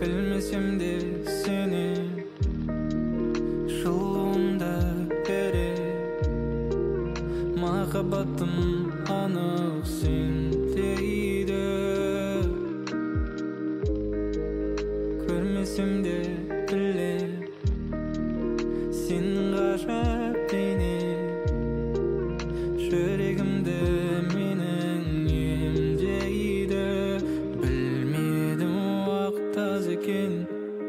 Bilmesem de seni жылуында берер махаббатым анық сендейді көрмесем де білем сенің ғажап бейне жүрегімді менің емдейді білмедім уақыт аз екенін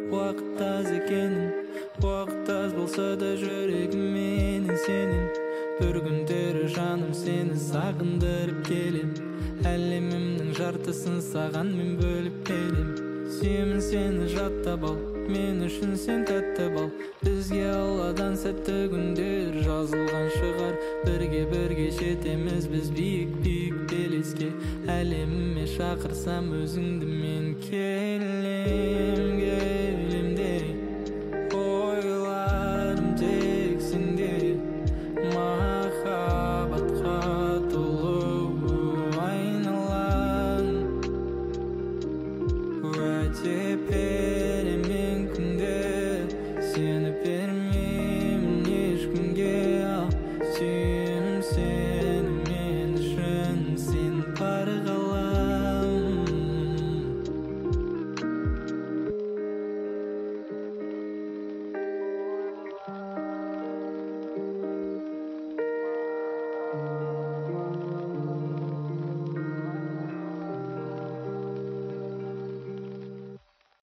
уақыт аз болса да жүрегім менің сенің бір күндері жаным сені сағындырып келем әлемімнің жартысын саған мен бөліп берем сүйемін сені жаттап ал мен үшін сен тәтті бал бізге алладан сәтті күндер жазылған шығар бірге жетеміз біз биік белеске әлеміме шақырсам өзіңді мен келем де ойларым тек сенде махаббатқа толы айналам уәде